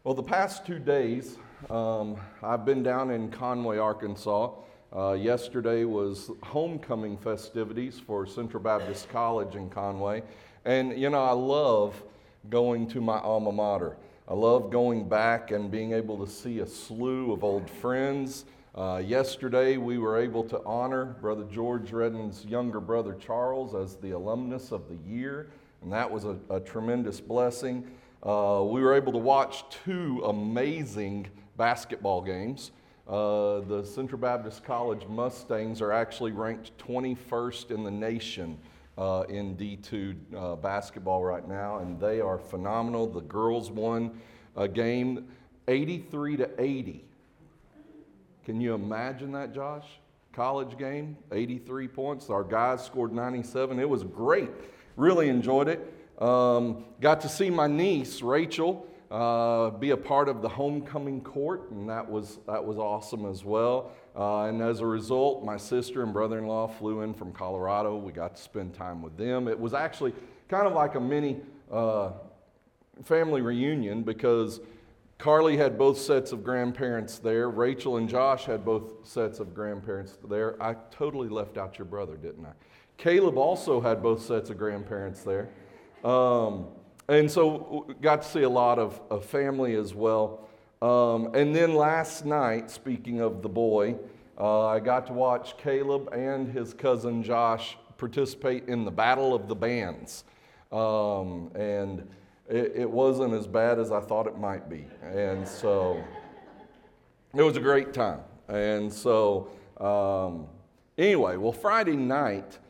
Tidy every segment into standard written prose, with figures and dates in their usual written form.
Well, the past 2 days, I've been down in Conway, Arkansas. Yesterday was homecoming festivities for Central Baptist College in Conway. And, I love going to my alma mater. I love going back and being able to see a slew of old friends. Yesterday, we were able to honor Brother George Redden's younger brother Charles as the alumnus of the year, and that was a tremendous blessing. We were able to watch two amazing basketball games. The Central Baptist College Mustangs are actually ranked 21st in the nation in D2 basketball right now, and they are phenomenal. The girls won a game 83-80. Can you imagine that, Josh? College game, 83 points. Our guys scored 97. It was great. Really enjoyed it. Got to see my niece, Rachel, be a part of the homecoming court, and that was awesome as well. And as a result, my sister and brother-in-law flew in from Colorado. We got to spend time with them. It was actually kind of like a mini family reunion because Carly had both sets of grandparents there. Rachel and Josh had both sets of grandparents there. I totally left out your brother, didn't I? Caleb also had both sets of grandparents there. And so got to see a lot of family as well. And then last night, speaking of the boy, I got to watch Caleb and his cousin Josh participate in the Battle of the Bands. And it wasn't as bad as I thought it might be. And so it was a great time. And so anyway, well, Friday night,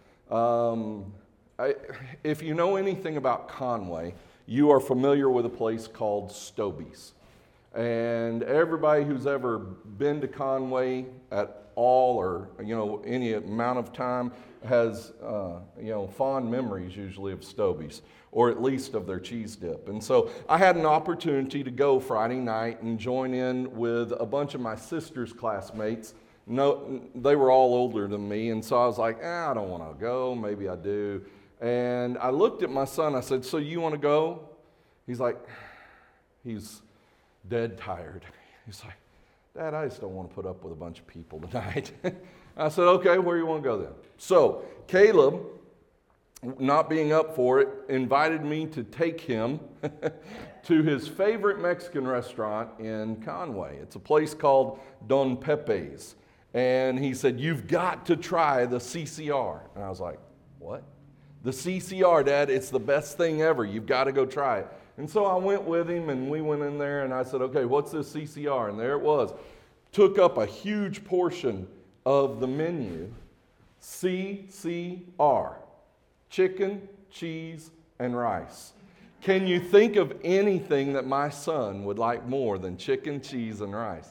if you know anything about Conway, you are familiar with a place called Stobie's. And everybody who's ever been to Conway at all or, any amount of time has, fond memories usually of Stobie's, or at least of their cheese dip. And so I had an opportunity to go Friday night and join in with a bunch of my sister's classmates. No, they were all older than me, and so I was like, I don't want to go, maybe I do. And I looked at my son, I said, so you want to go? He's dead tired. He's like, Dad, I just don't want to put up with a bunch of people tonight. I said, okay, where do you want to go then? So Caleb, not being up for it, invited me to take him to his favorite Mexican restaurant in Conway. It's a place called Don Pepe's. And he said, you've got to try the CCR. And I was like, what? The CCR, Dad, it's the best thing ever. You've got to go try it. And so I went with him, and we went in there, and I said, okay, what's this CCR? And there it was. Took up a huge portion of the menu. CCR. Chicken, cheese, and rice. Can you think of anything that my son would like more than chicken, cheese, and rice?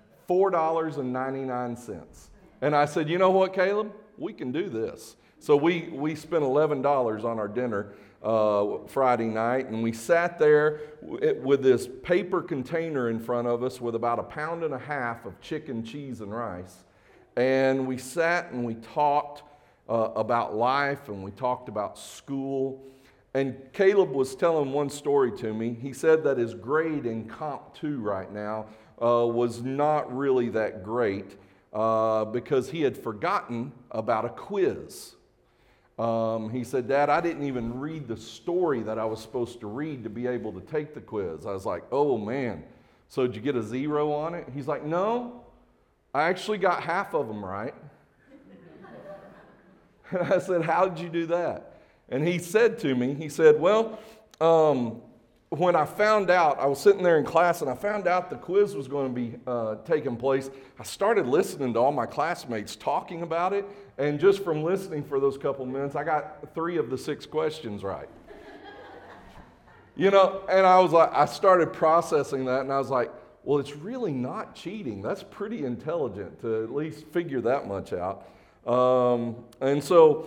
$4.99. And I said, you know what, Caleb? We can do this. So we spent $11 on our dinner Friday night, and we sat there with this paper container in front of us with about 1.5 pounds of chicken, cheese, and rice. And we sat and we talked about life, and we talked about school. And Caleb was telling one story to me. He said that his grade in Comp 2 right now was not really that great because he had forgotten about a quiz. He said, Dad, I didn't even read the story that I was supposed to read to be able to take the quiz. I was like, oh man, so did you get a 0 on it? He's like, no, I actually got half of them right. And I said, how did you do that? And he said to me, well, when I found out, I was sitting there in class and I found out the quiz was going to be taking place, I started listening to all my classmates talking about it, and just from listening for those couple minutes, I got 3 of the 6 questions right. And I started processing that, and I was like, well, it's really not cheating. That's pretty intelligent to at least figure that much out. And so,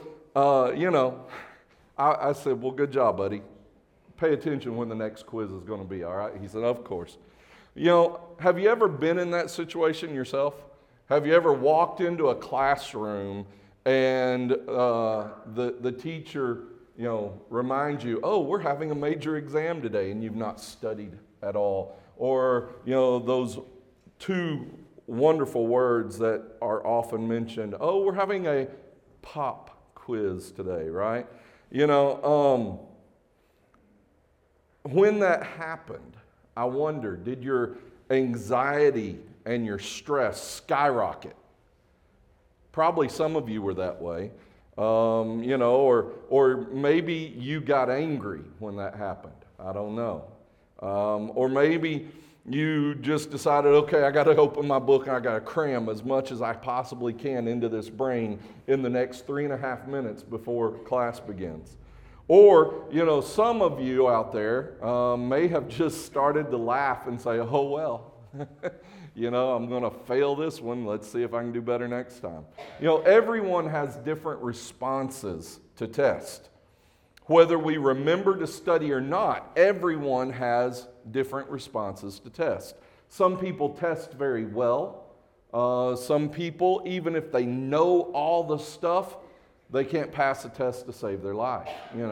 I said, well, good job, buddy. Pay attention when the next quiz is going to be, all right? He said, of course. Have you ever been in that situation yourself? Have you ever walked into a classroom and the teacher, reminds you, oh, we're having a major exam today, and you've not studied at all? or, those two wonderful words that are often mentioned. Oh, we're having a pop quiz today, right? When that happened, I wonder, did your anxiety and your stress skyrocket? Probably some of you were that way. Or maybe you got angry when that happened. I don't know. Or maybe you just decided, okay, I got to open my book and I got to cram as much as I possibly can into this brain in the next 3.5 minutes before class begins. Or, some of you out there may have just started to laugh and say, oh, well, I'm going to fail this one. Let's see if I can do better next time. Everyone has different responses to test. Whether we remember to study or not, everyone has different responses to test. Some people test very well. Some people, even if they know all the stuff, they can't pass a test to save their life,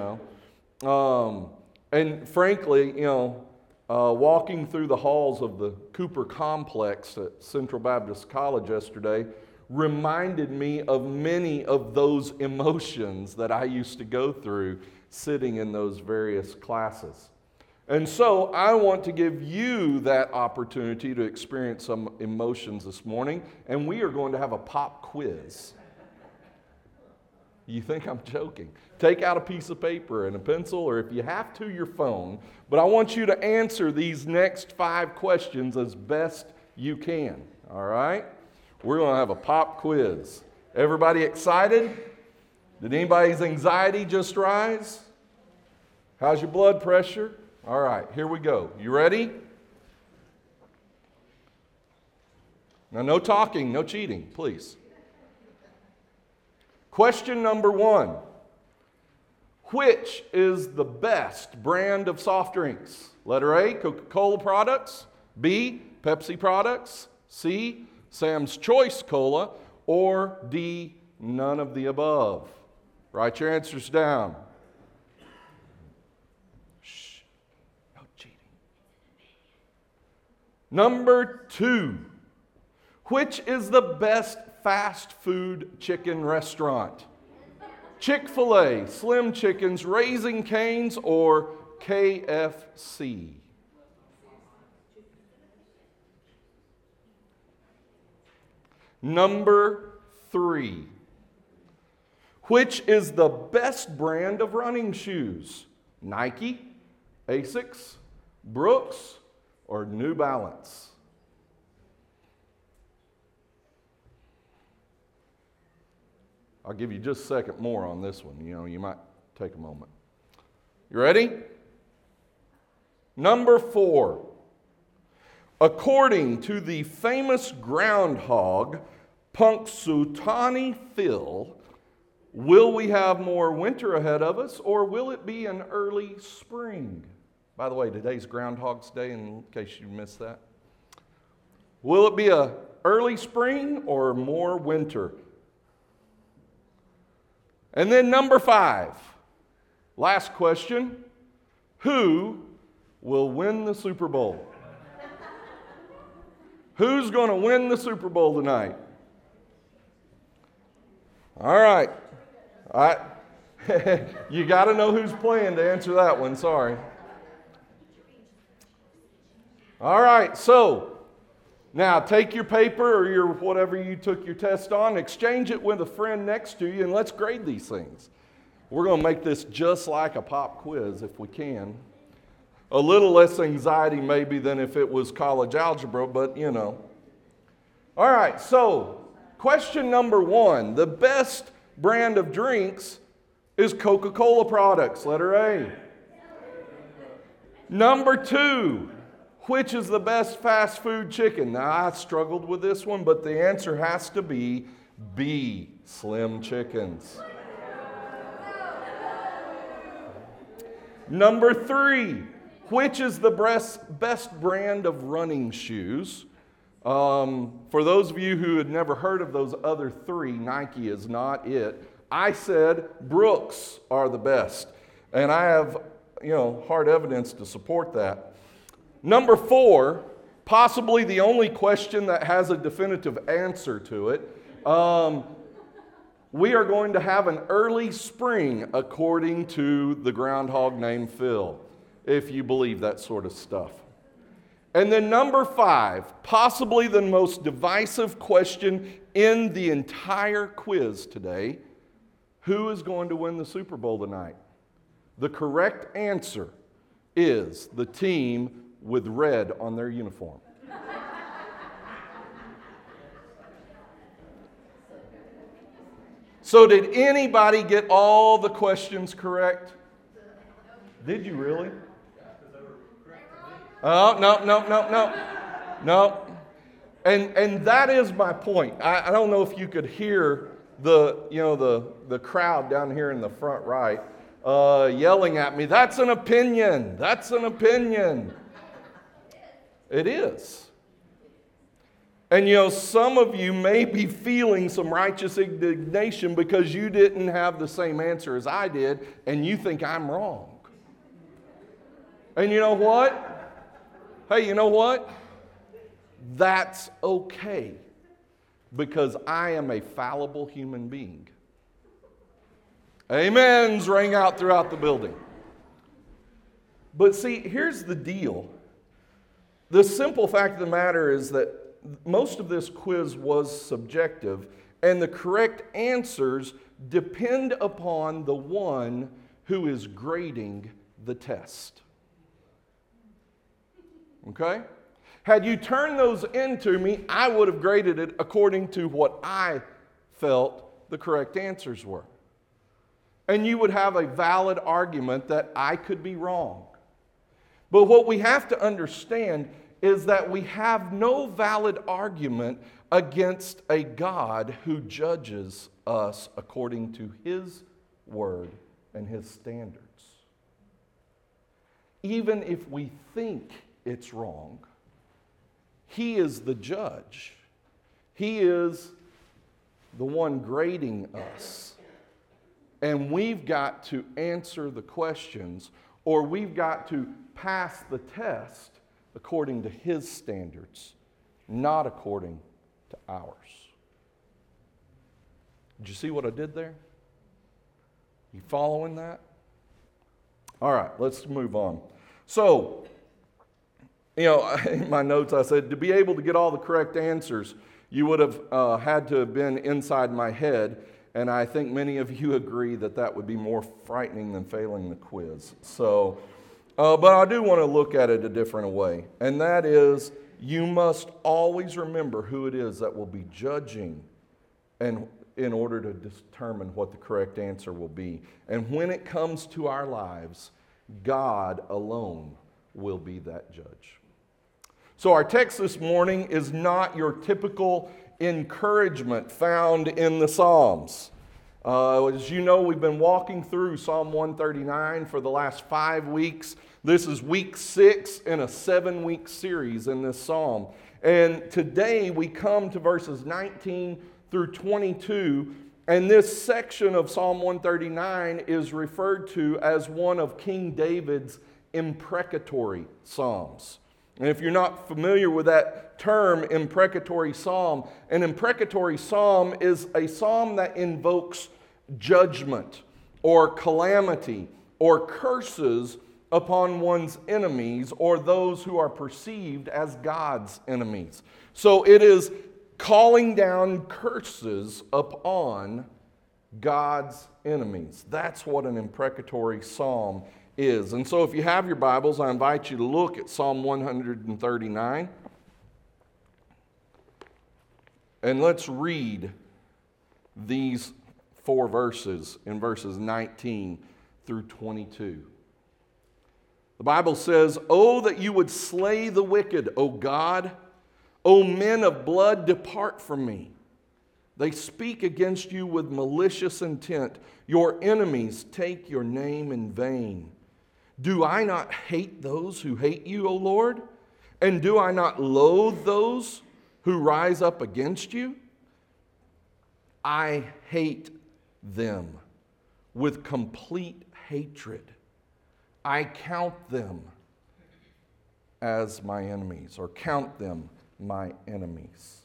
And frankly, walking through the halls of the Cooper Complex at Central Baptist College yesterday reminded me of many of those emotions that I used to go through sitting in those various classes. And so I want to give you that opportunity to experience some emotions this morning, and we are going to have a pop quiz. You think I'm joking? Take out a piece of paper and a pencil, or if you have to, your phone. But I want you to answer these next 5 questions as best you can, all right? We're going to have a pop quiz. Everybody excited? Did anybody's anxiety just rise? How's your blood pressure? All right, here we go. You ready? Now, no talking, no cheating, please. Question number 1. Which is the best brand of soft drinks? Letter A, Coca-Cola products. B, Pepsi products. C, Sam's Choice Cola. Or D, none of the above. Write your answers down. Shh, no cheating. Number 2. Which is the best fast food chicken restaurant? Chick-fil-A, Slim Chickens, Raising Cane's, or KFC? Number 3. Which is the best brand of running shoes? Nike, Asics, Brooks, or New Balance? I'll give you just a second more on this one. You might take a moment. You ready? Number 4. According to the famous groundhog, Punxsutawney Phil, will we have more winter ahead of us, or will it be an early spring? By the way, today's Groundhog's Day, in case you missed that. Will it be an early spring or more winter? And then number 5, last question, who will win the Super Bowl? Who's going to win the Super Bowl tonight? All right. You got to know who's playing to answer that one, sorry. All right, so now take your paper or your whatever you took your test on, exchange it with a friend next to you, and let's grade these things. We're going to make this just like a pop quiz if we can. A little less anxiety maybe than if it was college algebra, but All right, so question number 1. The best brand of drinks is Coca-Cola products, letter A. Number 2. Which is the best fast food chicken? Now, I struggled with this one, but the answer has to be B, Slim Chickens. Number 3, which is the best brand of running shoes? For those of you who had never heard of those other 3, Nike is not it. I said Brooks are the best, and I have, hard evidence to support that. Number 4, possibly the only question that has a definitive answer to it. We are going to have an early spring according to the groundhog named Phil, if you believe that sort of stuff. And then number 5, possibly the most divisive question in the entire quiz today: who is going to win the Super Bowl tonight? The correct answer is the team with red on their uniform. So did anybody get all the questions correct? Did you really? Oh, no. And that is my point. I don't know if you could hear the crowd down here in the front right yelling at me. That's an opinion. That's an opinion. It is. And some of you may be feeling some righteous indignation because you didn't have the same answer as I did, and you think I'm wrong. And you know what? Hey, you know what? That's okay, because I am a fallible human being. Amens rang out throughout the building. But see, here's the deal. The simple fact of the matter is that most of this quiz was subjective, and the correct answers depend upon the one who is grading the test. Okay? Had you turned those into me, I would have graded it according to what I felt the correct answers were. And you would have a valid argument that I could be wrong. But what we have to understand is that we have no valid argument against a God who judges us according to His word and His standards. Even if we think it's wrong, He is the judge. He is the one grading us. And we've got to answer the questions, or we've got to pass the test according to His standards, not according to ours. Did you see what I did there? You following that? All right, let's move on. So, in my notes I said, to be able to get all the correct answers, you would have had to have been inside my head, and I think many of you agree that that would be more frightening than failing the quiz. So, but I do want to look at it a different way, and that is, you must always remember who it is that will be judging, and in order to determine what the correct answer will be. And when it comes to our lives, God alone will be that judge. So our text this morning is not your typical encouragement found in the Psalms. As you know, we've been walking through Psalm 139 for the last 5 weeks. This is week 6 in a 7-week series in this psalm. And today we come to verses 19 through 22, and this section of Psalm 139 is referred to as one of King David's imprecatory psalms. And if you're not familiar with that term, imprecatory psalm, an imprecatory psalm is a psalm that invokes judgment or calamity or curses upon one's enemies or those who are perceived as God's enemies. So it is calling down curses upon God's enemies. That's what an imprecatory psalm is. And so if you have your Bibles, I invite you to look at Psalm 139. And let's read these 4 verses in verses 19 through 22. The Bible says, "Oh, that you would slay the wicked, O God! O men of blood, depart from me. They speak against you with malicious intent. Your enemies take your name in vain. Do I not hate those who hate you, O Lord? And do I not loathe those who rise up against you? I hate them with complete hatred. I count them as my enemies, or count them my enemies.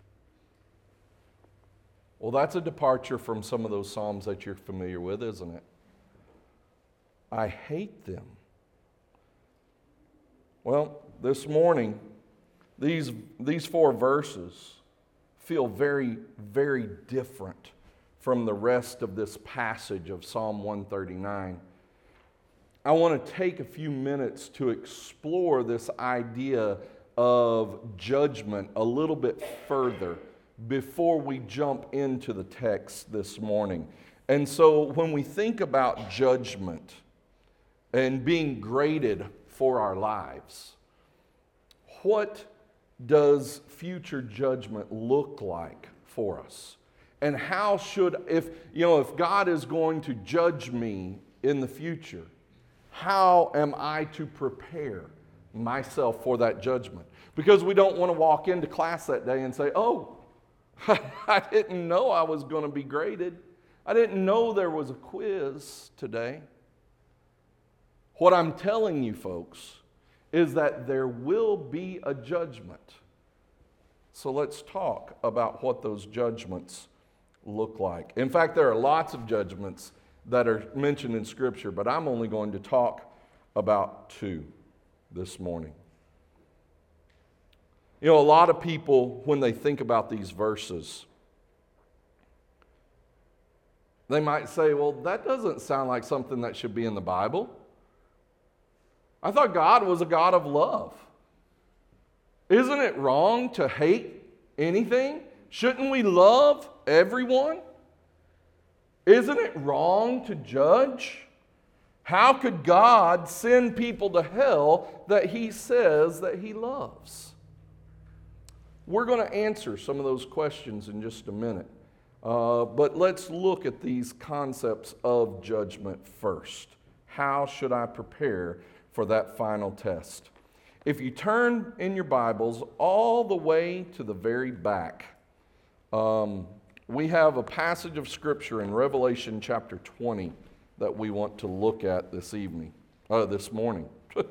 Well, that's a departure from some of those Psalms that you're familiar with, isn't it? I hate them. Well, this morning, these 4 verses feel very, very different from the rest of this passage of Psalm 139. I want to take a few minutes to explore this idea of judgment a little bit further before we jump into the text this morning. And so when we think about judgment and being graded for our lives, what does future judgment look like for us? And how should, if God is going to judge me in the future, how am I to prepare myself for that judgment? Because we don't want to walk into class that day and say, oh, I didn't know I was going to be graded. I didn't know there was a quiz today. What I'm telling you, folks, is that there will be a judgment. So let's talk about what those judgments look like. In fact, there are lots of judgments that are mentioned in Scripture, but I'm only going to talk about 2 this morning. A lot of people, when they think about these verses, they might say, well, that doesn't sound like something that should be in the Bible. I thought God was a God of love. Isn't it wrong to hate anything? Shouldn't we love everyone? Isn't it wrong to judge? How could God send people to hell that He says that He loves? We're going to answer some of those questions in just a minute. But let's look at these concepts of judgment first. How should I prepare for that final test? If you turn in your Bibles all the way to the very back, we have a passage of Scripture in Revelation chapter 20 that we want to look at this morning.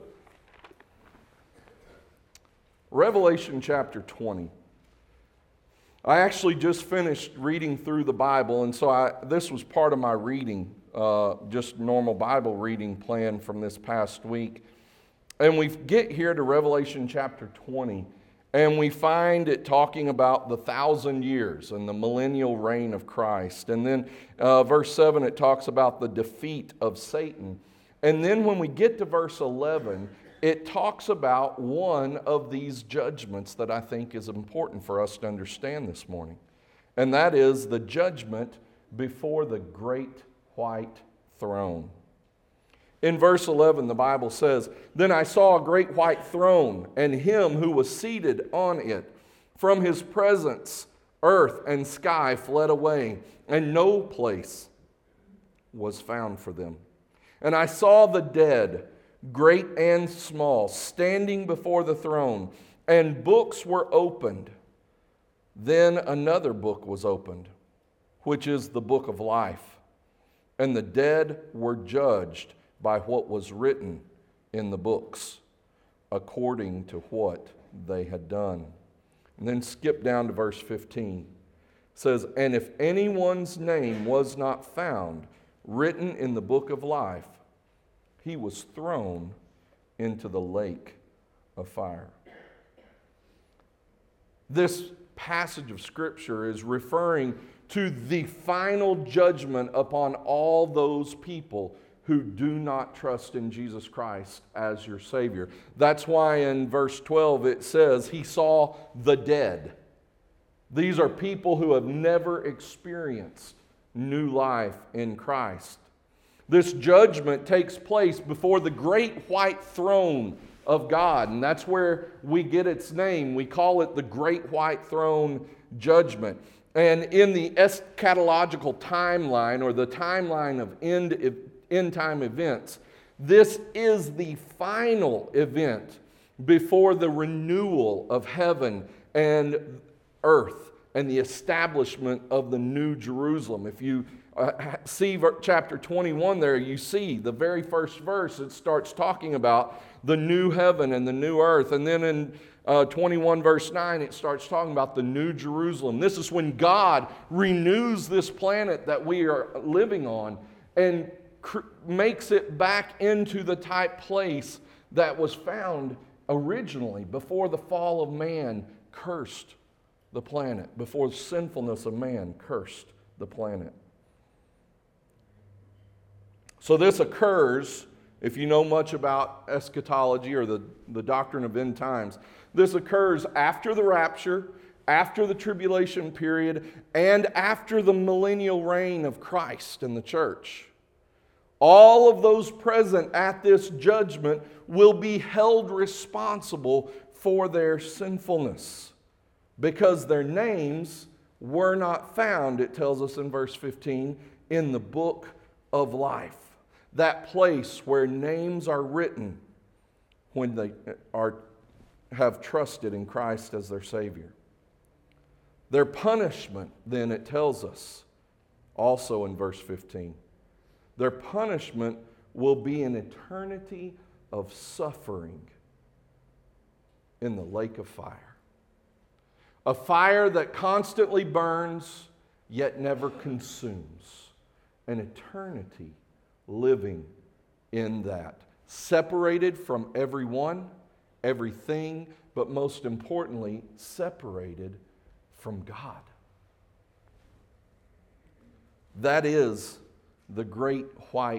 Revelation chapter 20. I actually just finished reading through the Bible, and so this was part of my reading, just normal Bible reading plan from this past week. And we get here to Revelation chapter 20, and we find it talking about the 1,000 years and the millennial reign of Christ. And then verse 7, it talks about the defeat of Satan. And then when we get to verse 11, it talks about one of these judgments that I think is important for us to understand this morning. And that is the judgment before the great white throne. In verse 11, the Bible says, "Then I saw a great white throne, and him who was seated on it. From his presence, earth and sky fled away, and no place was found for them. And I saw the dead, great and small, standing before the throne, and books were opened. Then another book was opened, which is the book of life. And the dead were judged by what was written in the books, according to what they had done." And then skip down to verse 15. It says, "And if anyone's name was not found written in the book of life, he was thrown into the lake of fire." This passage of Scripture is referring to the final judgment upon all those people who do not trust in Jesus Christ as your Savior. That's why in verse 12 it says, "He saw the dead." These are people who have never experienced new life in Christ. This judgment takes place before the great white throne of God, and that's where we get its name. We call it the Great White Throne Judgment. And in the eschatological timeline, or the timeline of end time events, this is the final event before the renewal of heaven and earth and the establishment of the New Jerusalem. If you see chapter 21 there, you see the very first verse, it starts talking about the new heaven and the new earth. And then in 21 verse 9, it starts talking about the new Jerusalem. This is when God renews this planet that we are living on and makes it back into the type place that was found originally before the fall of man cursed the planet, before the sinfulness of man cursed the planet. So this occurs, if you know much about eschatology or the doctrine of end times, this occurs after the rapture, after the tribulation period, and after the millennial reign of Christ and the church. All of those present at this judgment will be held responsible for their sinfulness because their names were not found, it tells us in verse 15, in the book of life. That place where names are written when they have trusted in Christ as their Savior. Their punishment, then, it tells us, also in verse 15, their punishment will be an eternity of suffering in the lake of fire. A fire that constantly burns, yet never consumes. An eternity living in that. Separated from everyone, everything, but most importantly, separated from God. That is the great white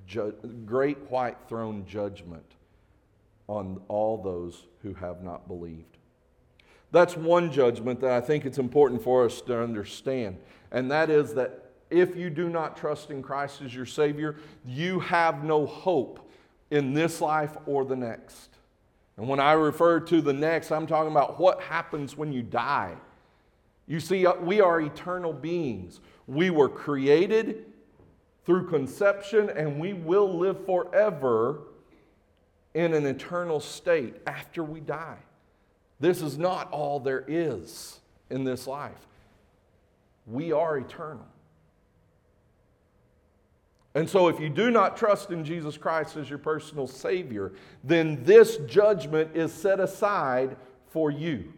throne judgment on all those who have not believed. That's one judgment that I think it's important for us to understand, and that is that if you do not trust in Christ as your Savior, you have no hope in this life or the next. And when I refer to the next, I'm talking about what happens when you die. You see, we are eternal beings. We were created through conception, and we will live forever in an eternal state after we die. This is not all there is in this life. We are eternal. And so if you do not trust in Jesus Christ as your personal Savior, then this judgment is set aside for you.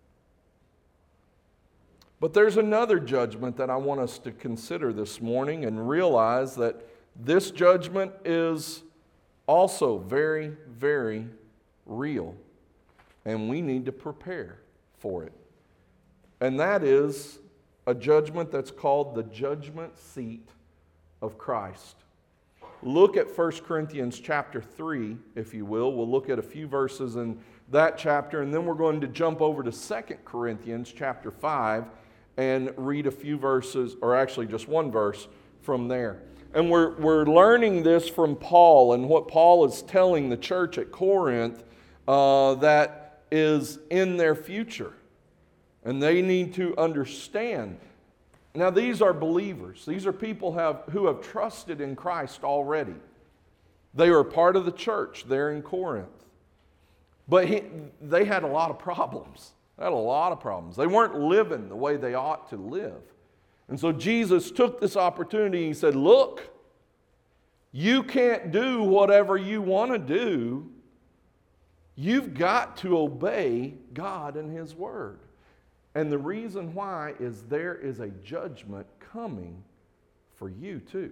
But there's another judgment that I want us to consider this morning and realize that this judgment is also very, very real. And we need to prepare for it. And that is a judgment that's called the judgment seat of Christ. Look at 1 Corinthians chapter 3, if you will. We'll look at a few verses in that chapter, and then we're going to jump over to 2 Corinthians chapter 5 and read a few verses, or actually just one verse from there. And we're learning this from Paul, and what Paul is telling the church at Corinth that is in their future. And they need to understand. Now, these are believers. These are people who have trusted in Christ already. They were part of the church there in Corinth. But they had a lot of problems. They weren't living the way they ought to live. And so Jesus took this opportunity and he said, look, you can't do whatever you want to do. You've got to obey God and His Word. And the reason why is there is a judgment coming for you too.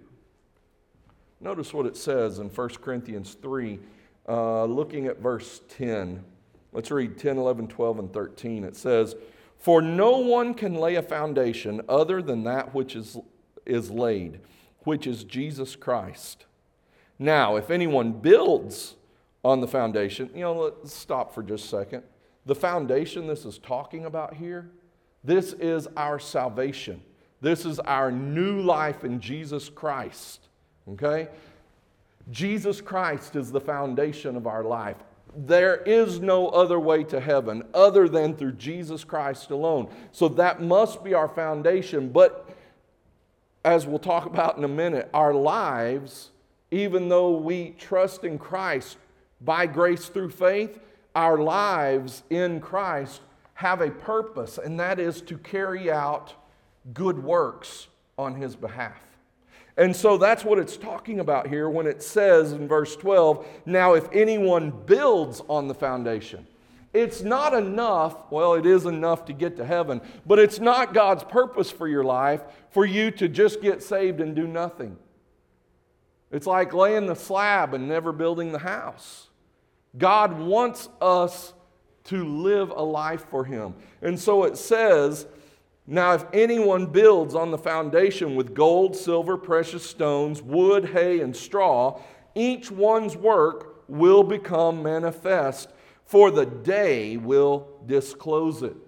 Notice what it says in 1 Corinthians 3, looking at verse 10. Let's read 10, 11, 12, and 13. It says, "For no one can lay a foundation other than that which is laid, which is Jesus Christ. Now, if anyone builds on the foundation," let's stop for just a second. The foundation this is talking about here, this is our salvation. This is our new life in Jesus Christ. Okay? Jesus Christ is the foundation of our life. There is no other way to heaven other than through Jesus Christ alone. So that must be our foundation. But as we'll talk about in a minute, our lives, even though we trust in Christ by grace through faith, our lives in Christ have a purpose, and that is to carry out good works on His behalf. And so that's what it's talking about here when it says in verse 12, now if anyone builds on the foundation. It's not enough, well, it is enough to get to heaven, but it's not God's purpose for your life for you to just get saved and do nothing. It's like laying the slab and never building the house. God wants us to live a life for Him. And so it says, now if anyone builds on the foundation with gold, silver, precious stones, wood, hay, and straw, each one's work will become manifest, for the day will disclose it.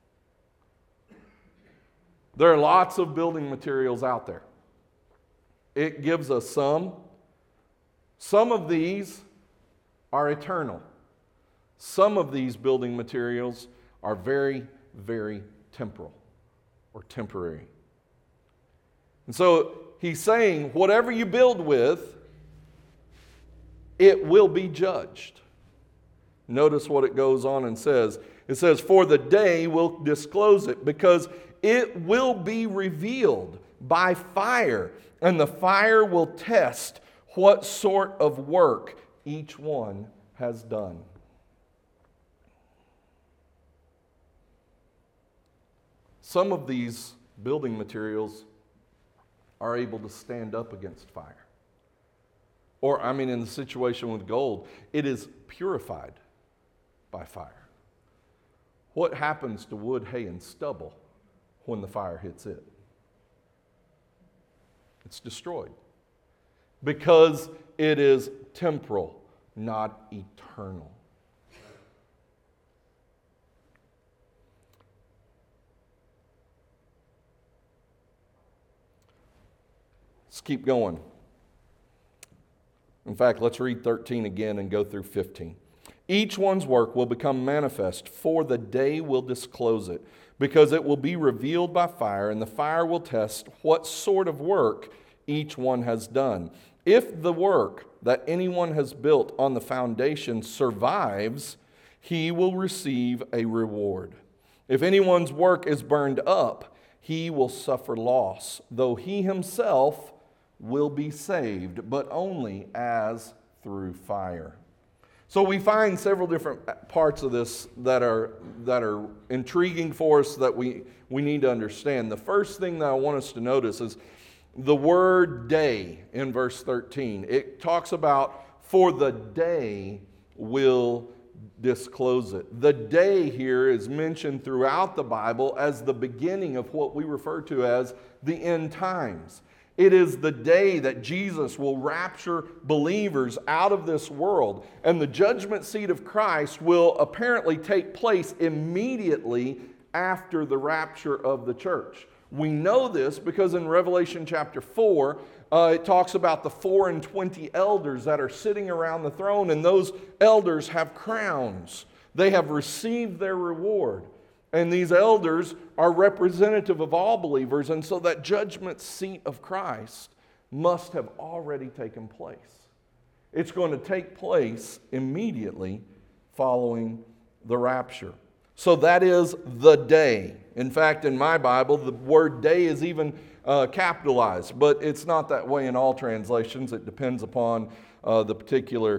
There are lots of building materials out there. It gives us some. Some of these are eternal. Some of these building materials are very, very temporal or temporary. And so he's saying, whatever you build with, it will be judged. Notice what it goes on and says. It says, for the day will disclose it, because it will be revealed by fire, and the fire will test what sort of work each one has done. Some of these building materials are able to stand up against fire. Or, in the situation with gold, it is purified by fire. What happens to wood, hay, and stubble when the fire hits it? It's destroyed. Because it is temporal, not eternal. Let's keep going. In fact, let's read 13 again and go through 15. Each one's work will become manifest, for the day will disclose it, because it will be revealed by fire, and the fire will test what sort of work each one has done. If the work that anyone has built on the foundation survives, he will receive a reward. If anyone's work is burned up, he will suffer loss, though he himself will be saved, but only as through fire. So we find several different parts of this that are intriguing for us that we need to understand. The first thing that I want us to notice is the word day in verse 13. It talks about, for the day will disclose it. The day here is mentioned throughout the Bible as the beginning of what we refer to as the end times. It is the day that Jesus will rapture believers out of this world, and the judgment seat of Christ will apparently take place immediately after the rapture of the church. We know this because in Revelation chapter 4, it talks about the 24 elders that are sitting around the throne, and those elders have crowns. They have received their reward. And these elders are representative of all believers, and so that judgment seat of Christ must have already taken place. It's going to take place immediately following the rapture. So that is the day. In fact, in my Bible, the word day is even capitalized, but it's not that way in all translations. It depends upon the particular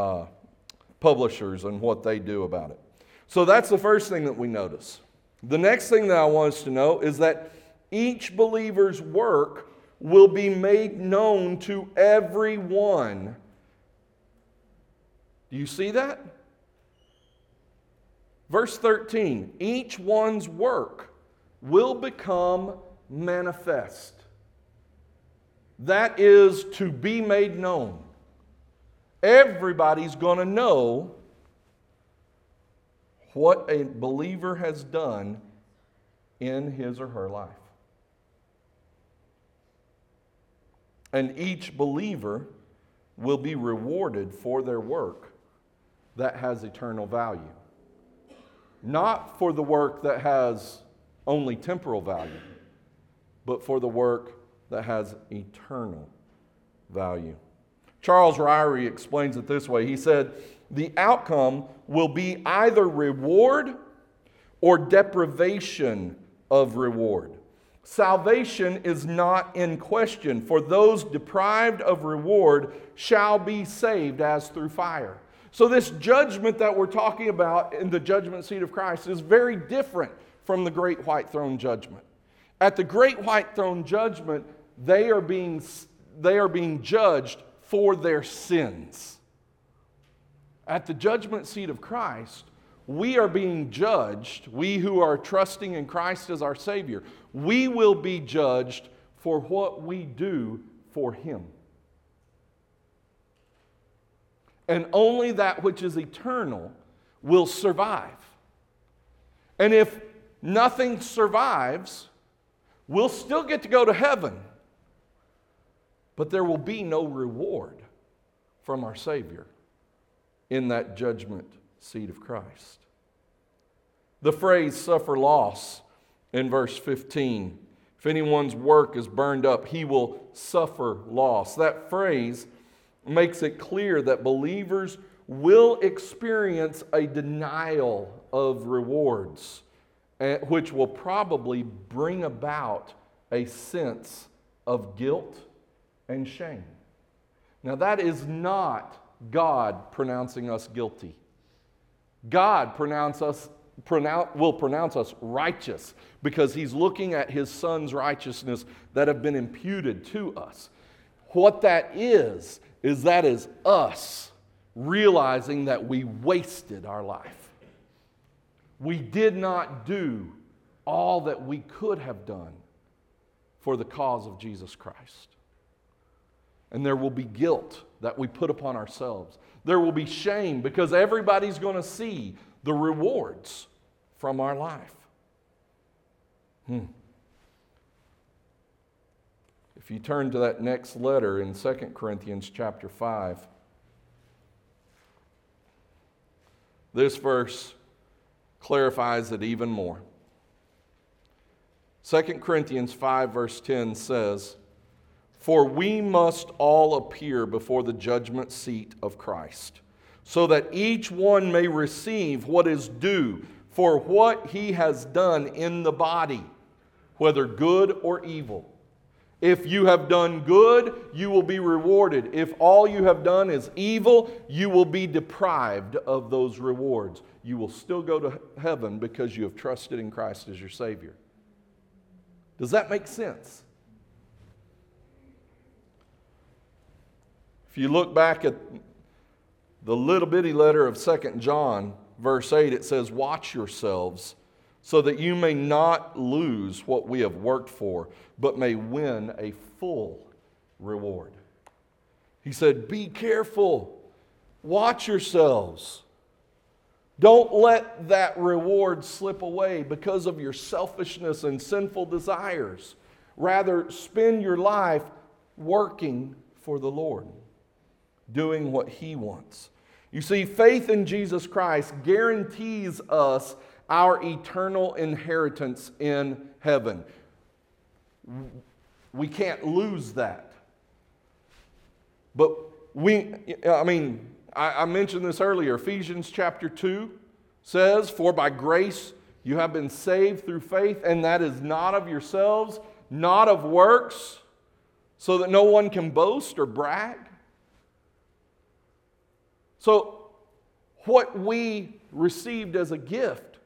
publishers and what they do about it. So that's the first thing that we notice. The next thing that I want us to know is that each believer's work will be made known to everyone. Do you see that? Verse 13, each one's work will become manifest. That is to be made known. Everybody's going to know what a believer has done in his or her life. And each believer will be rewarded for their work that has eternal value. Not for the work that has only temporal value, but for the work that has eternal value. Charles Ryrie explains it this way. He said, the outcome will be either reward or deprivation of reward. Salvation is not in question, for those deprived of reward shall be saved as through fire. So this judgment that we're talking about in the judgment seat of Christ is very different from the great white throne judgment. At the great white throne judgment, they are being judged for their sins. At the judgment seat of Christ, we are being judged, we who are trusting in Christ as our Savior, we will be judged for what we do for Him. And only that which is eternal will survive. And if nothing survives, we'll still get to go to heaven, but there will be no reward from our Savior in that judgment seat of Christ. The phrase suffer loss in verse 15. If anyone's work is burned up, he will suffer loss. That phrase makes it clear that believers will experience a denial of rewards, which will probably bring about a sense of guilt and shame. Now, that is not God pronouncing us guilty. God will pronounce us righteous because He's looking at His Son's righteousness that have been imputed to us. What that is us realizing that we wasted our life. We did not do all that we could have done for the cause of Jesus Christ. And there will be guilt that we put upon ourselves. There will be shame because everybody's going to see the rewards from our life. If you turn to that next letter in 2 Corinthians chapter 5, this verse clarifies it even more. 2 Corinthians 5 verse 10 says, "For we must all appear before the judgment seat of Christ, so that each one may receive what is due for what he has done in the body, whether good or evil. If you have done good, you will be rewarded. If all you have done is evil, you will be deprived of those rewards. You will still go to heaven because you have trusted in Christ as your Savior." Does that make sense? If you look back at the little bitty letter of 2 John, verse 8, it says, "Watch yourselves so that you may not lose what we have worked for, but may win a full reward." He said, be careful. Watch yourselves. Don't let that reward slip away because of your selfishness and sinful desires. Rather, spend your life working for the Lord, doing what He wants. You see, faith in Jesus Christ guarantees us our eternal inheritance in heaven. We can't lose that. But I mentioned this earlier. Ephesians chapter 2 says, "For by grace you have been saved through faith, and that is not of yourselves, not of works, so that no one can boast or brag." So, what we received as a gift,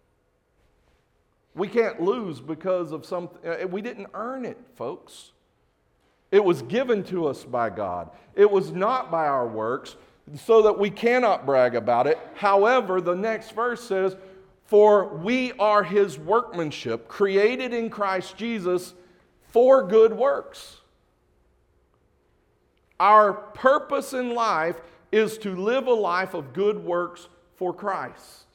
we can't lose because of something. We didn't earn it, folks. It was given to us by God. It was not by our works, so that we cannot brag about it. However, the next verse says, "For we are His workmanship, created in Christ Jesus for good works." Our purpose in life is to live a life of good works for Christ.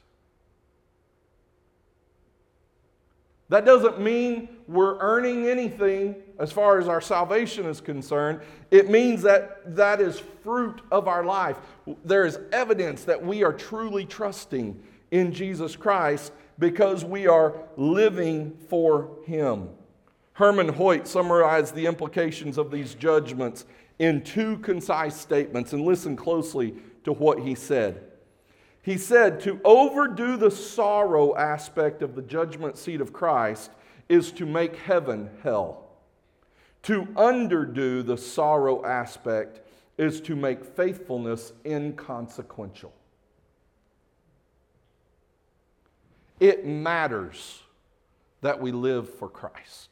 That doesn't mean we're earning anything as far as our salvation is concerned. It means that that is fruit of our life. There is evidence that we are truly trusting in Jesus Christ because we are living for Him. Herman Hoyt summarized the implications of these judgments in two concise statements, and listen closely to what he said. He said, "To overdo the sorrow aspect of the judgment seat of Christ is to make heaven hell. To underdo the sorrow aspect is to make faithfulness inconsequential. It matters that we live for Christ.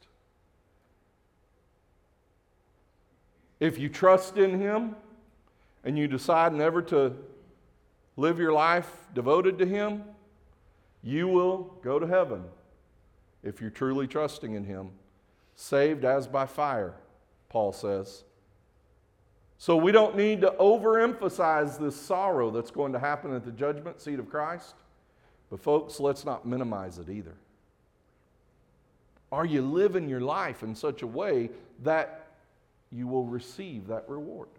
If you trust in Him and you decide never to live your life devoted to Him, you will go to heaven if you're truly trusting in Him. Saved as by fire, Paul says. So we don't need to overemphasize this sorrow that's going to happen at the judgment seat of Christ. But folks, let's not minimize it either. Are you living your life in such a way that you will receive that reward?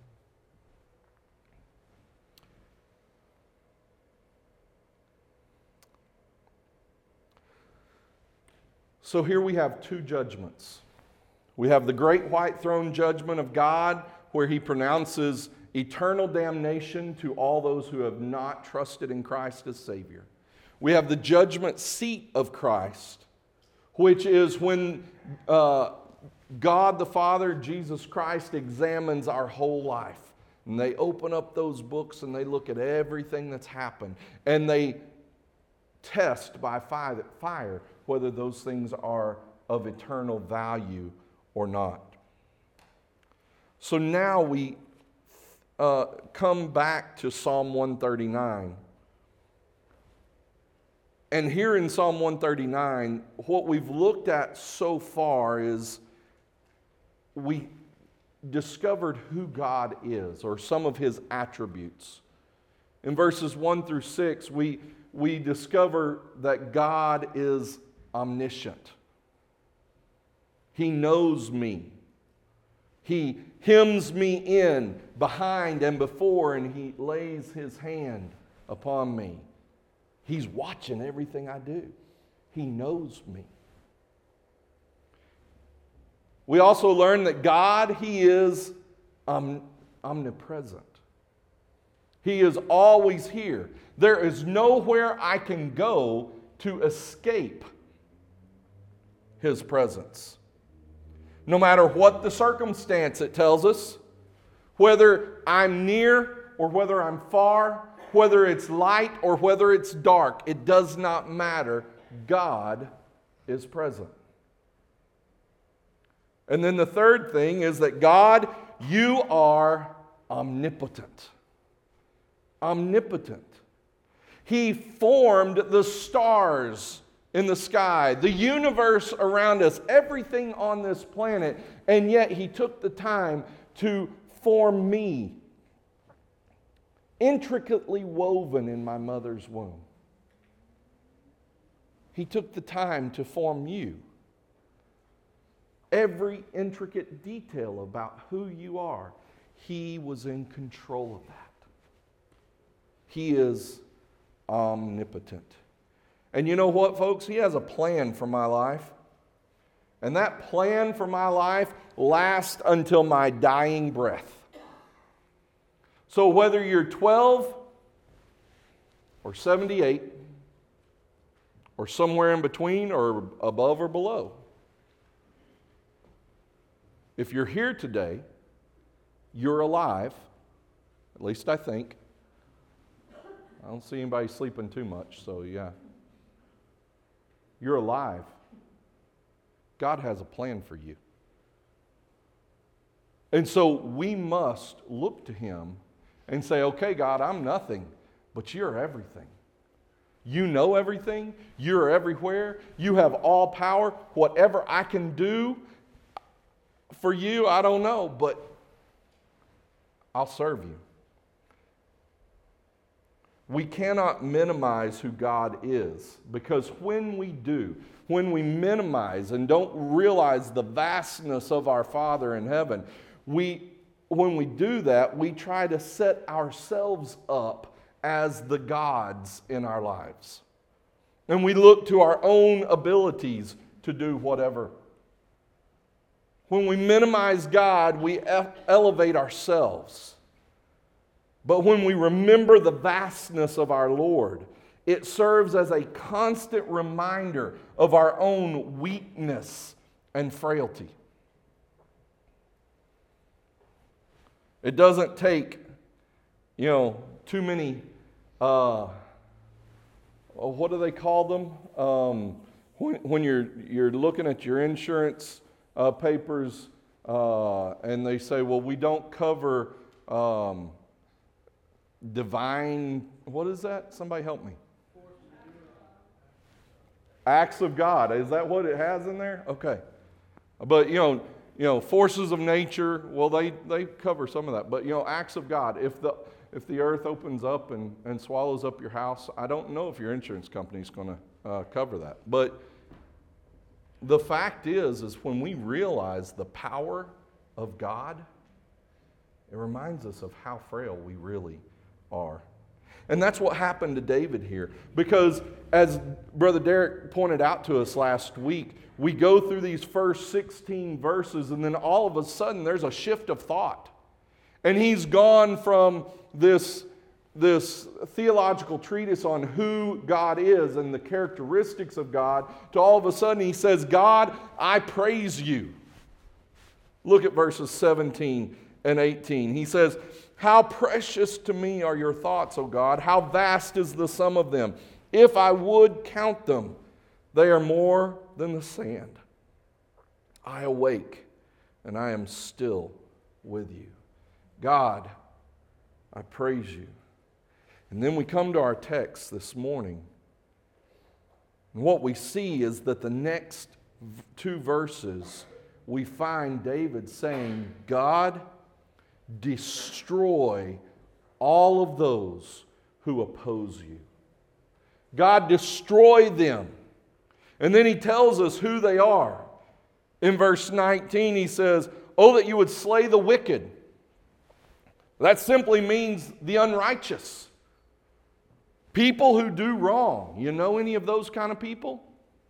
So here we have two judgments. We have the great white throne judgment of God, where He pronounces eternal damnation to all those who have not trusted in Christ as Savior. We have the judgment seat of Christ, which is when God the Father, Jesus Christ, examines our whole life. And they open up those books and they look at everything that's happened. And they test by fire whether those things are of eternal value or not. So now we come back to Psalm 139. And here in Psalm 139, what we've looked at so far is we discovered who God is, or some of His attributes. In verses 1 through 6, we discover that God is omniscient. He knows me. He hems me in, behind and before, and He lays His hand upon me. He's watching everything I do. He knows me. We also learn that God, He is omnipresent. He is always here. There is nowhere I can go to escape His presence. No matter what the circumstance, it tells us, whether I'm near or whether I'm far, whether it's light or whether it's dark, it does not matter. God is present. And then the third thing is that God, you are omnipotent. Omnipotent. He formed the stars in the sky, the universe around us, everything on this planet, and yet He took the time to form me, intricately woven in my mother's womb. He took the time to form you. Every intricate detail about who you are, He was in control of that. He is omnipotent. And you know what, folks? He has a plan for my life. And that plan for my life lasts until my dying breath. So whether you're 12 or 78 or somewhere in between or above or below, if you're here today, you're alive, at least I think. I don't see anybody sleeping too much, so yeah. You're alive. God has a plan for you. And so we must look to Him and say, okay, God, I'm nothing, but You're everything. You know everything. You're everywhere. You have all power. Whatever I can do for You, I don't know, but I'll serve You. We cannot minimize who God is, because when we do, when we minimize and don't realize the vastness of our Father in heaven, when we do that, we try to set ourselves up as the gods in our lives. And we look to our own abilities to do whatever. When we minimize God, we elevate ourselves. But when we remember the vastness of our Lord, It serves as a constant reminder of our own weakness and frailty. It doesn't take, too many, what do they call them? When you're looking at your insurance papers and they say, well, we don't cover divine, what is that? Somebody help me. Acts of God. Is that what it has in there? Okay. But, forces of nature, well, they cover some of that. But, acts of God. If the earth opens up and swallows up your house, I don't know if your insurance company is going to cover that. But the fact is when we realize the power of God, it reminds us of how frail we really are. And that's what happened to David here. Because as Brother Derek pointed out to us last week, we go through these first 16 verses and then all of a sudden there's a shift of thought. And he's gone from this theological treatise on who God is and the characteristics of God to all of a sudden he says, God, I praise you. Look at verses 17 and 18. He says, how precious to me are your thoughts, O God. How vast is the sum of them. If I would count them, they are more than the sand. I awake and I am still with you. God, I praise you. And then we come to our text this morning. And what we see is that the next two verses, we find David saying, God, destroy all of those who oppose you. God, destroy them. And then he tells us who they are. In verse 19 he says, oh, that you would slay the wicked. That simply means the unrighteous. People who do wrong. You know any of those kind of people?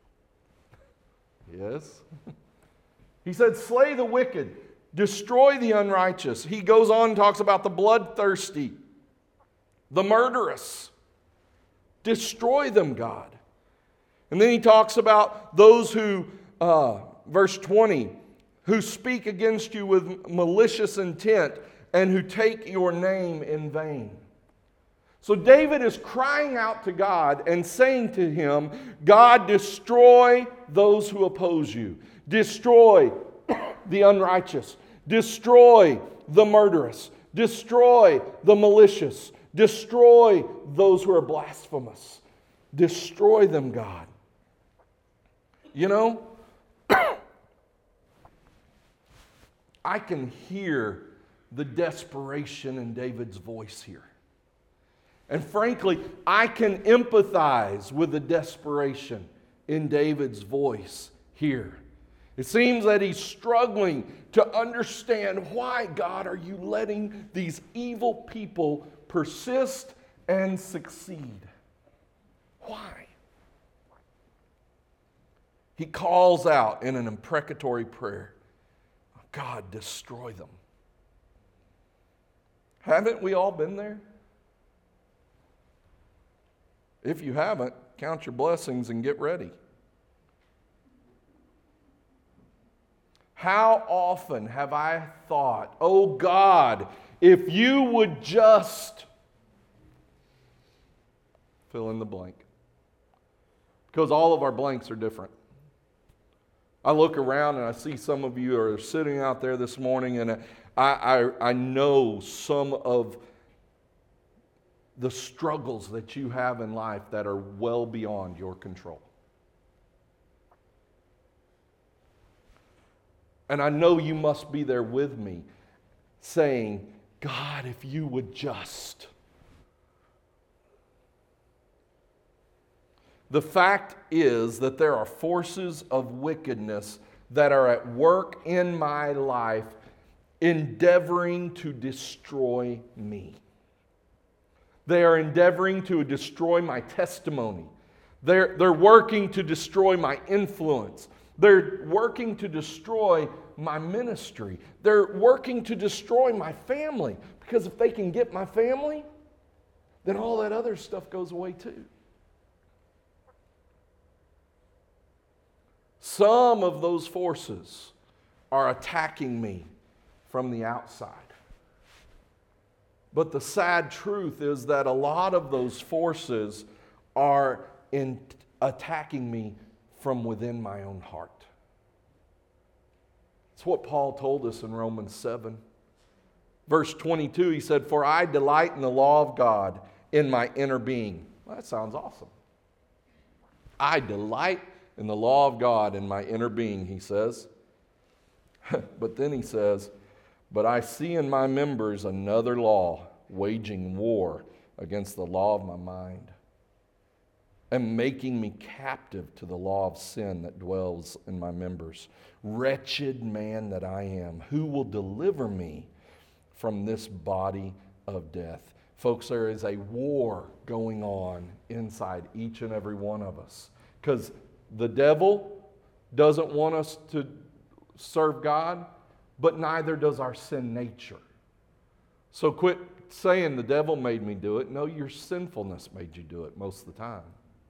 Yes. He said, slay the wicked. Destroy the unrighteous. He goes on and talks about the bloodthirsty, the murderous. Destroy them, God. And then he talks about those who, verse 20, who speak against you with malicious intent and who take your name in vain. So David is crying out to God and saying to him, God, destroy those who oppose you. Destroy the unrighteous. Destroy the murderous. Destroy the malicious. Destroy those who are blasphemous. Destroy them, God. I can hear the desperation in David's voice here. And frankly, I can empathize with the desperation in David's voice here. It seems that he's struggling to understand why, God, are you letting these evil people persist and succeed? Why? He calls out in an imprecatory prayer, God, destroy them. Haven't we all been there? If you haven't, count your blessings and get ready. How often have I thought, oh God, if you would just fill in the blank. Because all of our blanks are different. I look around and I see some of you are sitting out there this morning, and I know some of the struggles that you have in life that are well beyond your control. And I know you must be there with me saying, God, if you would just. The fact is that there are forces of wickedness that are at work in my life endeavoring to destroy me. They are endeavoring to destroy my testimony. They're working to destroy my influence. They're working to destroy my ministry. They're working to destroy my family. Because if they can get my family, then all that other stuff goes away too. some of those forces are attacking me from the outside. But the sad truth is that a lot of those forces are attacking me from within my own heart. It's what Paul told us in Romans 7. Verse 22, he said, "For I delight in the law of God in my inner being." Well, that sounds awesome. I delight in the law of God in my inner being, he says. But then he says, "But I see in my members another law, waging war against the law of my mind, and making me captive to the law of sin that dwells in my members. Wretched man that I am, who will deliver me from this body of death?" Folks, there is a war going on inside each and every one of us. Because the devil doesn't want us to serve God, but neither does our sin nature. So quit saying the devil made me do it. No, your sinfulness made you do it most of the time.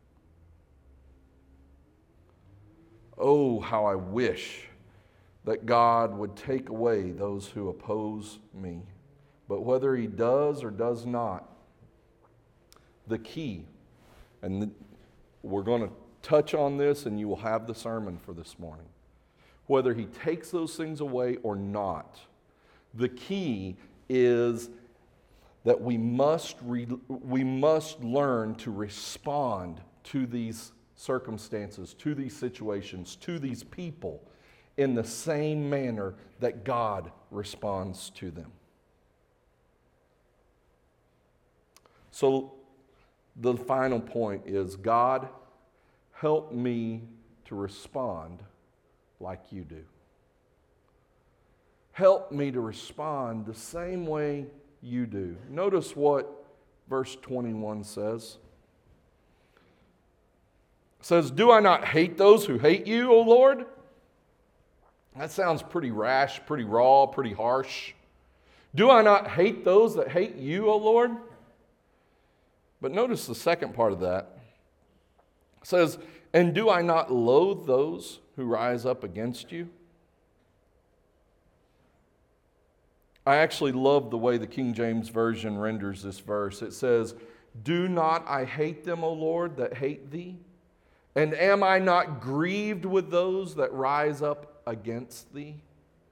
Oh, how I wish that God would take away those who oppose me. But whether he does or does not, the key, and we're going to touch on this and you will have the sermon for this morning. Whether he takes those things away or not, the key is that we must learn to respond to these circumstances, to these situations, to these people in the same manner that God responds to them. So the final point is, God, help me to respond like you do. Help me to respond the same way you do. Notice what verse 21 says. It says, "Do I not hate those who hate you, O Lord?" That sounds pretty rash, pretty raw, pretty harsh. "Do I not hate those that hate you, O Lord?" But notice the second part of that. It says, "And do I not loathe those who rise up against you?" I actually love the way the King James Version renders this verse. It says, "Do not I hate them, O Lord, that hate thee? And am I not grieved with those that rise up against thee?"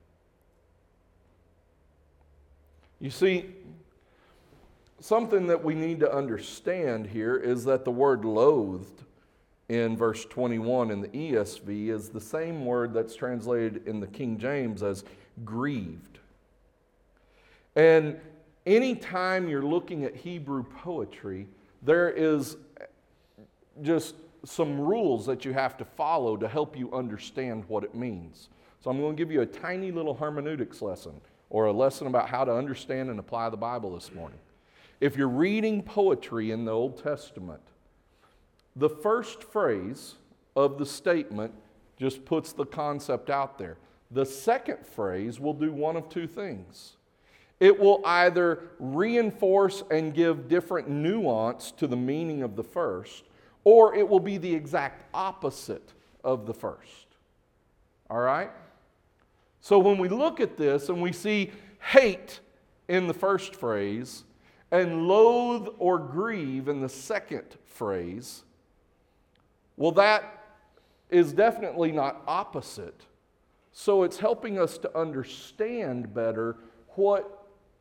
You see, something that we need to understand here is that the word loathed in verse 21 in the ESV is the same word that's translated in the King James as grieved. And anytime you're looking at Hebrew poetry, there is just some rules that you have to follow to help you understand what it means. So I'm going to give you a tiny little hermeneutics lesson, or a lesson about how to understand and apply the Bible this morning. If you're reading poetry in the Old Testament, the first phrase of the statement just puts the concept out there. The second phrase will do one of two things. It will either reinforce and give different nuance to the meaning of the first, or it will be the exact opposite of the first. All right? So when we look at this and we see hate in the first phrase and loathe or grieve in the second phrase, well, that is definitely not opposite. So it's helping us to understand better what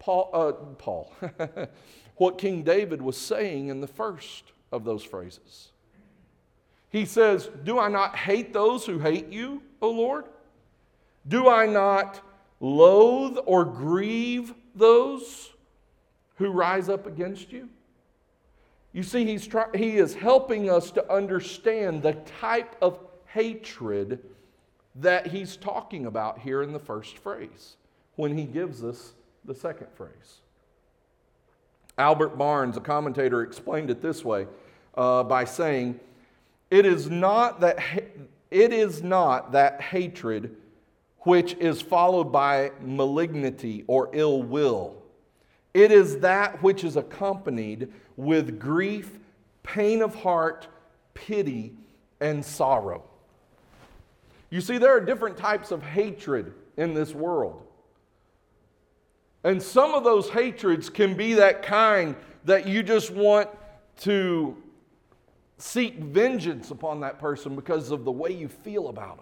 what King David was saying in the first of those phrases. He says, "Do I not hate those who hate you, O Lord? Do I not loathe or grieve those who rise up against you?" You see, he is helping us to understand the type of hatred that he's talking about here in the first phrase when he gives us the second phrase. Albert Barnes, a commentator, explained it this way by saying, it is not that hatred which is followed by malignity or ill will. It is that which is accompanied with grief, pain of heart, pity, and sorrow. You see, there are different types of hatred in this world. And some of those hatreds can be that kind that you just want to seek vengeance upon that person because of the way you feel about them.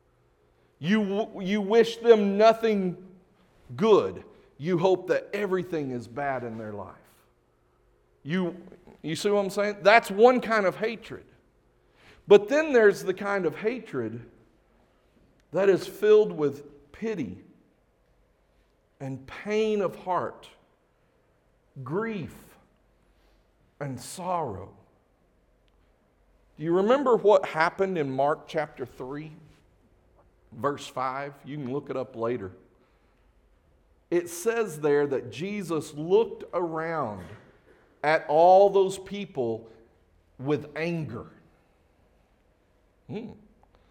You wish them nothing good. You hope that everything is bad in their life. You see what I'm saying? That's one kind of hatred. But then there's the kind of hatred that is filled with pity and pain of heart, grief and sorrow. Do you remember what happened in Mark chapter 3, verse 5? You can look it up later. It says there that Jesus looked around at all those people with anger. It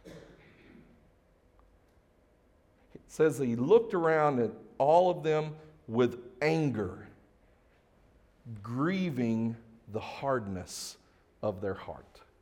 says he looked around at all of them with anger, grieving the hardness of their heart.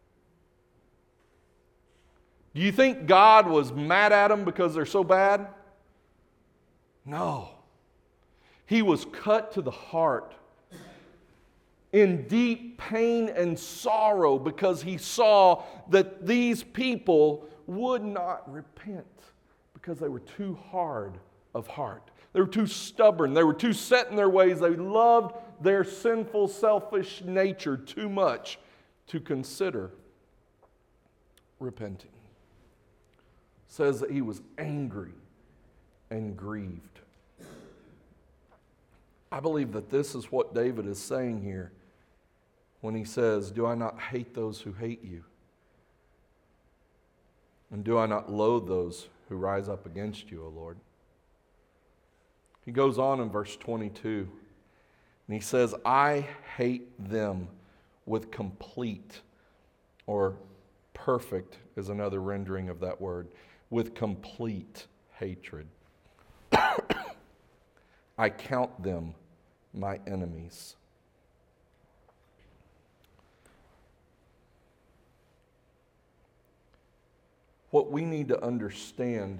Do you think God was mad at them because they're so bad? No. He was cut to the heart in deep pain and sorrow because he saw that these people would not repent because they were too hard of heart. They were too stubborn. They were too set in their ways. They loved their sinful, selfish nature too much to consider repenting. It says that he was angry and grieved. I believe that this is what David is saying here when he says, "Do I not hate those who hate you? And do I not loathe those who rise up against you, O Lord?" He goes on in verse 22, and he says, "I hate them with complete," or perfect is another rendering of that word, with complete hatred. I count them my enemies. What we need to understand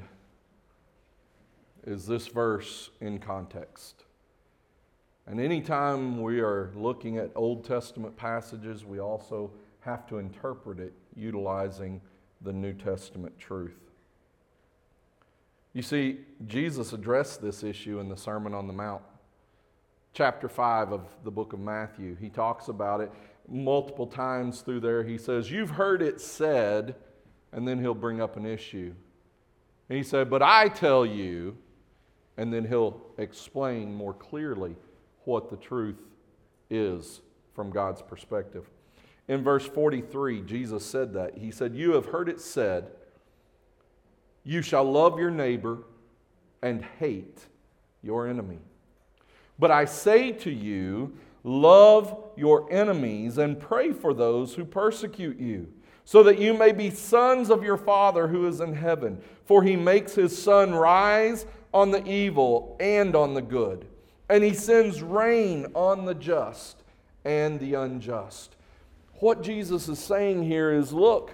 is this verse in context. And anytime we are looking at Old Testament passages, we also have to interpret it utilizing the New Testament truth. You see, Jesus addressed this issue in the Sermon on the Mount. Chapter 5 of the book of Matthew. He talks about it multiple times through there. He says, "You've heard it said," and then he'll bring up an issue. And he said, "But I tell you," and then he'll explain more clearly what the truth is from God's perspective. In verse 43, Jesus said that. He said, "You have heard it said, you shall love your neighbor and hate your enemy. But I say to you, love your enemies and pray for those who persecute you, so that you may be sons of your Father who is in heaven. For he makes his sun rise on the evil and on the good, and he sends rain on the just and the unjust." What Jesus is saying here is, look,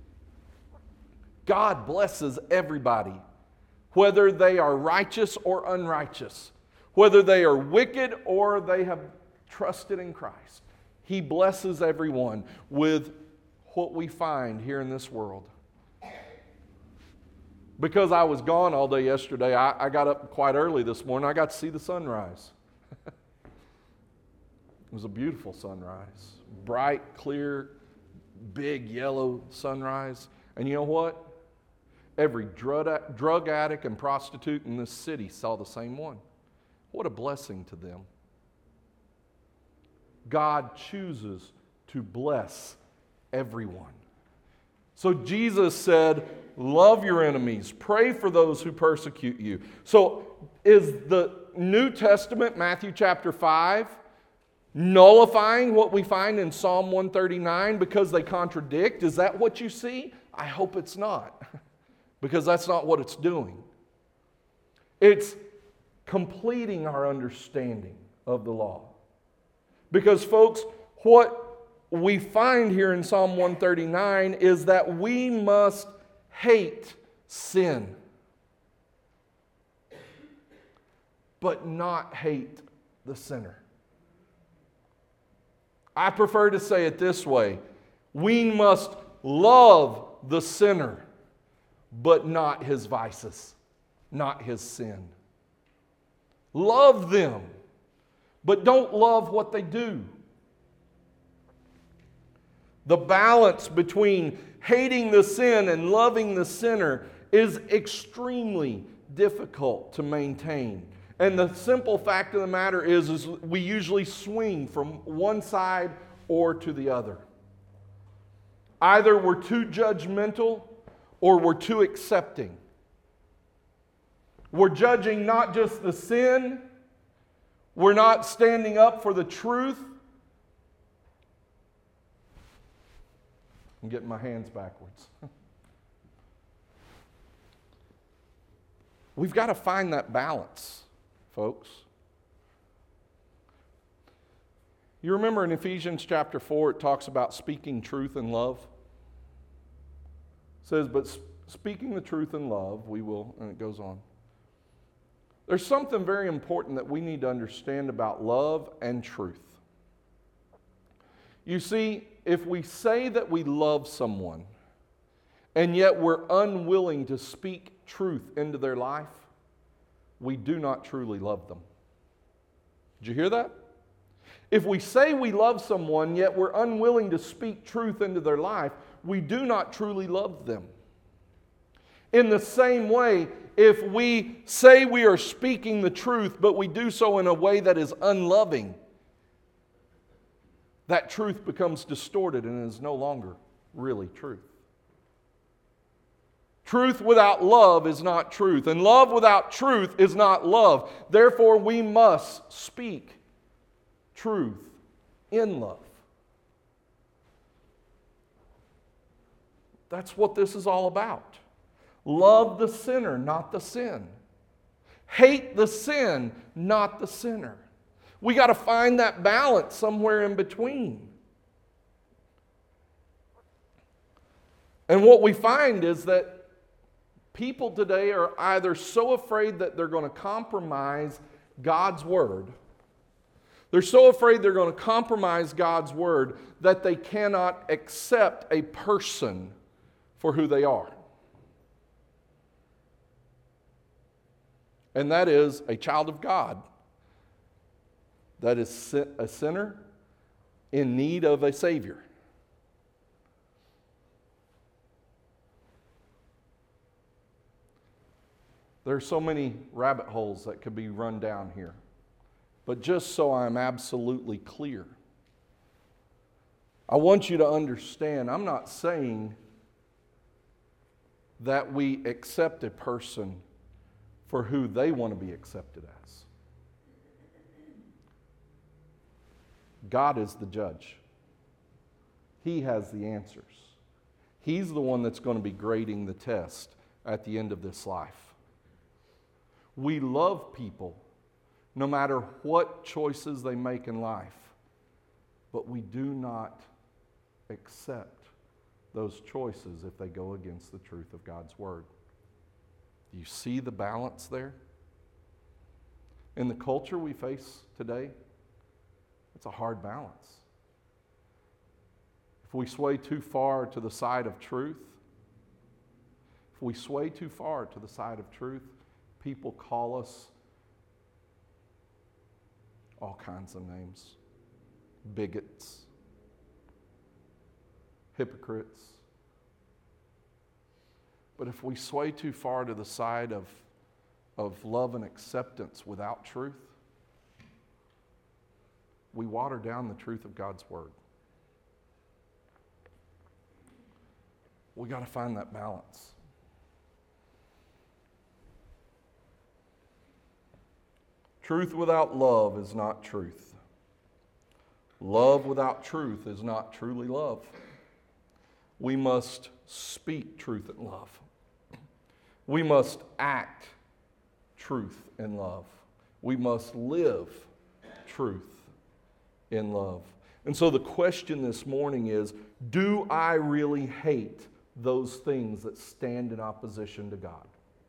God blesses everybody, whether they are righteous or unrighteous, whether they are wicked or they have trusted in Christ. He blesses everyone with what we find here in this world. Because I was gone all day yesterday, I got up quite early this morning. I got to see the sunrise. It was a beautiful sunrise. Bright, clear, big yellow sunrise. And you know what? Every drug addict and prostitute in this city saw the same one. What a blessing to them. God chooses to bless everyone. So Jesus said, love your enemies, pray for those who persecute you. So is the New Testament, Matthew chapter 5, nullifying what we find in Psalm 139 because they contradict? Is that what you see? I hope it's not, because that's not what it's doing. It's completing our understanding of the law. Because, folks, what we find here in Psalm 139 is that we must hate sin, but not hate the sinner. I prefer to say it this way. We must love the sinner, but not his vices, not his sin. Love them, but don't love what they do. The balance between hating the sin and loving the sinner is extremely difficult to maintain. And the simple fact of the matter is we usually swing from one side or to the other. Either we're too judgmental or we're too accepting. We're judging not just the sin, we're not standing up for the truth. I'm getting my hands backwards. We've got to find that balance, folks. You remember in Ephesians chapter 4, it talks about speaking truth in love. It says, but speaking the truth in love, we will, and it goes on. There's something very important that we need to understand about love and truth. You see, if we say that we love someone, and yet we're unwilling to speak truth into their life, we do not truly love them. Did you hear that? If we say we love someone, yet we're unwilling to speak truth into their life, we do not truly love them. In the same way, if we say we are speaking the truth, but we do so in a way that is unloving, that truth becomes distorted and is no longer really truth. Truth without love is not truth, and love without truth is not love. Therefore, we must speak truth in love. That's what this is all about. Love the sinner, not the sin. Hate the sin, not the sinner. We got to find that balance somewhere in between. And what we find is that people today are either so afraid that they're going to compromise God's Word. They're so afraid they're going to compromise God's Word that they cannot accept a person for who they are. And that is a child of God that is a sinner in need of a Savior. There are so many rabbit holes that could be run down here. But just so I'm absolutely clear, I want you to understand, I'm not saying that we accept a person for who they want to be accepted as. God is the judge. He has the answers. He's the one that's going to be grading the test at the end of this life. We love people no matter what choices they make in life, but we do not accept those choices if they go against the truth of God's Word. Do you see the balance there? In the culture we face today, it's a hard balance. If we sway too far to the side of truth, people call us all kinds of names. Bigots, hypocrites. But if we sway too far to the side of love and acceptance without truth, we water down the truth of God's Word. We got to find that balance. Truth without love is not truth. Love without truth is not truly love. We must speak truth in love. We must act truth in love. We must live truth in love. And so the question this morning is, do I really hate those things that stand in opposition to God?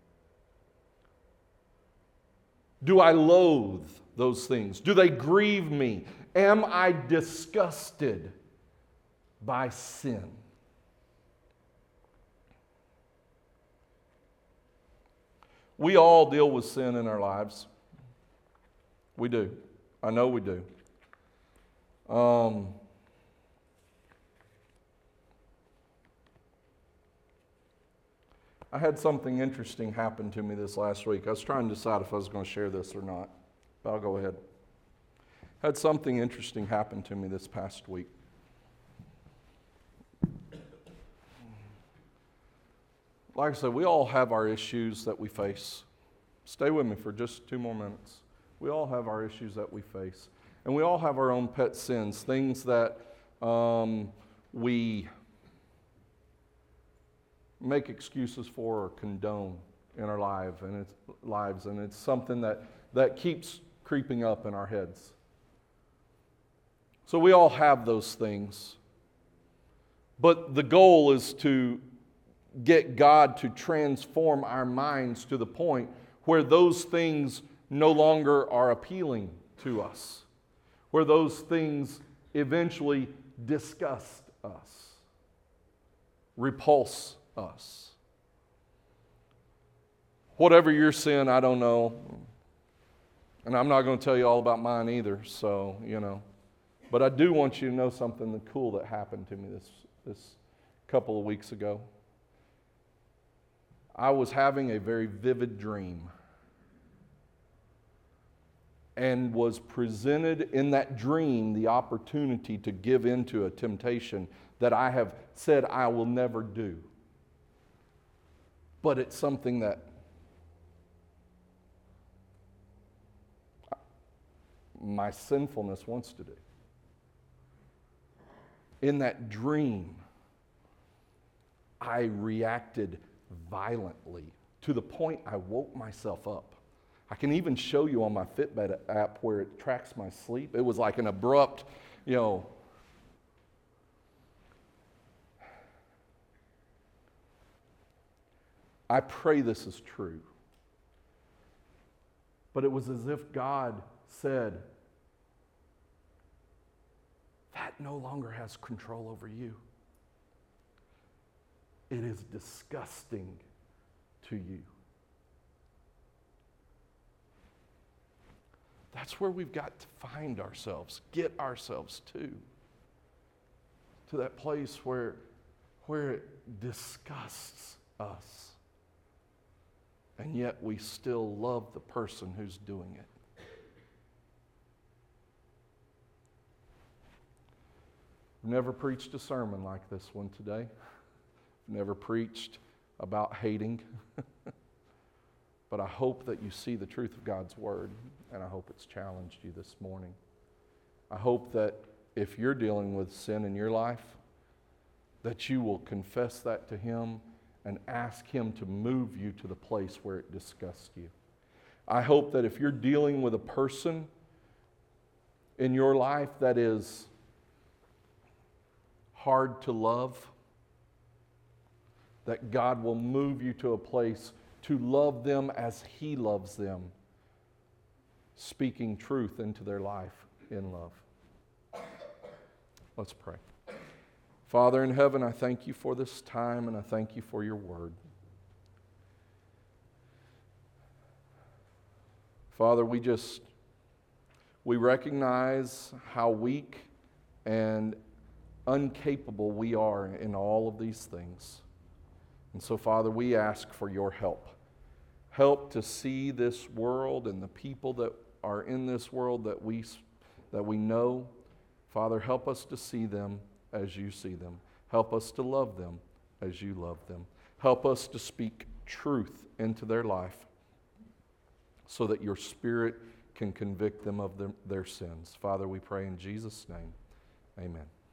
Do I loathe those things? Do they grieve me? Am I disgusted by sin? We all deal with sin in our lives. We do. I know we do. I had something interesting happen to me this last week. I was trying to decide if I was going to share this or not, but I'll go ahead. Had something interesting happen to me this past week. Like I said, we all have our issues that we face. Stay with me for just 2 more minutes. We all have our issues that we face. And we all have our own pet sins, things that we make excuses for or condone in our lives. And it's something that keeps creeping up in our heads. So we all have those things. But the goal is to get God to transform our minds to the point where those things no longer are appealing to us, where those things eventually disgust us, repulse us. Whatever your sin, I don't know. And I'm not going to tell you all about mine either, so, But I do want you to know something cool that happened to me this couple of weeks ago. I was having a very vivid dream and was presented in that dream the opportunity to give into a temptation that I have said I will never do. But it's something that my sinfulness wants to do. In that dream, I reacted violently to the point I woke myself up. I can even show you on my Fitbit app where it tracks my sleep. It was like an abrupt, I pray this is true. But it was as if God said, that no longer has control over you. It is disgusting to you. That's where we've got to find ourselves, get ourselves to that place where it disgusts us. And yet we still love the person who's doing it. I've never preached a sermon like this one today. I've never preached about hating. But I hope that you see the truth of God's Word, and I hope it's challenged you this morning. I hope that if you're dealing with sin in your life, that you will confess that to Him and ask Him to move you to the place where it disgusts you. I hope that if you're dealing with a person in your life that is hard to love, that God will move you to a place to love them as He loves them, speaking truth into their life in love. Let's pray. Father in heaven, I thank you for this time, and I thank you for your word. Father, we recognize how weak and incapable we are in all of these things. And so, Father, we ask for your help. Help to see this world and the people that are in this world that we know. Father, help us to see them as you see them. Help us to love them as you love them. Help us to speak truth into their life so that your Spirit can convict them of their sins. Father, we pray in Jesus' name. Amen.